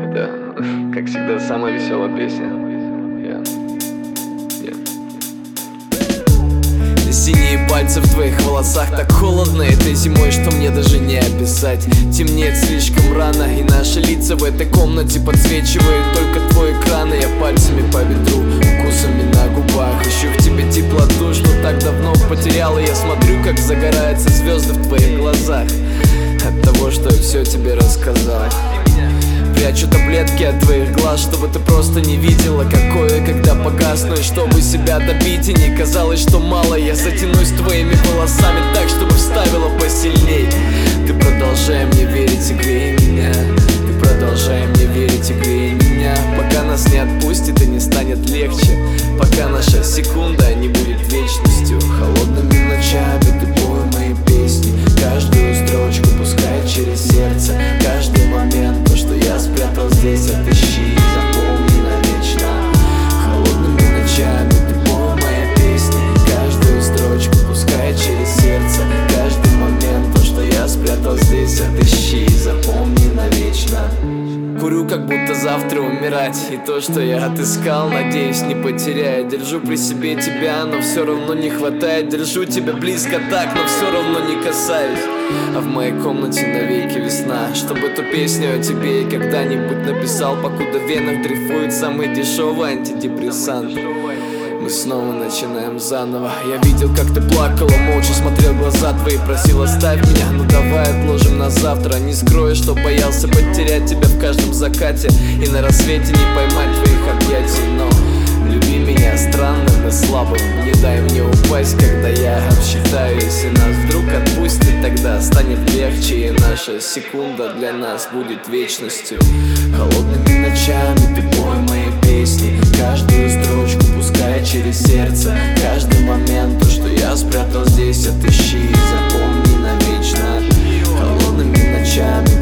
Это, как всегда, самая веселая песня. Синие пальцы в твоих волосах так холодно этой зимой, что мне даже не описать. Темнеет слишком рано, и наши лица в этой комнате подсвечивают только твой экран. И я пальцами по бедру, укусами на губах ищу в тебе теплоту, что так давно потерял. И я смотрю, как загораются звезды в твоих глазах от того, что я все тебе рассказал. Прячу таблетки от твоих глаз, чтобы ты просто не видела, какое, когда погасну. И чтобы себя добить, и не казалось, что мало. Я затянусь твоими волосами так, чтобы вставила посильней. Ты продолжай мне верить и грей меня. Ты продолжай мне верить и грей меня. Пока нас не отпустит и не станет легче. Пока наша секунда не будет вечностью. Холодными ночами ты пой мои песни. Каждую строчку пускай через сердце. Каждый момент, то, что я спрятал здесь, отыщи и запомни навечно. Холодными ночами ты пой мои песни. Каждую строчку пускай через сердце. Каждый момент, то, что я спрятал здесь, отыщи и запомни навечно. Курю, как будто завтра умирать. И то, что я отыскал, надеюсь, не потеряю. Держу при себе тебя, но все равно не хватает. Держу тебя близко так, но все равно не касаюсь. А в моей комнате навеки весна. Чтобы эту песню о тебе я когда-нибудь написал, покуда в венах дрейфует самый дешевый антидепрессант. Мы снова начинаем заново. Я видел, как ты плакала, молча смотрел в глаза твои, просил оставь меня. Ну давай отложим на завтра. Не скрою, что боялся потерять тебя в каждом закате и на рассвете не поймать твоих объятий. Но люби меня странным и слабым. Не дай мне упасть, когда я обсчитаю. Если нас вдруг отпустит, тогда станет легче. И наша секунда для нас будет вечностью. Холодными ночами ты пой мои песни. Каждую строчку пускай через сердце. Каждый момент, то, что я спрятал здесь, отыщи и запомни навечно. Холодными ночами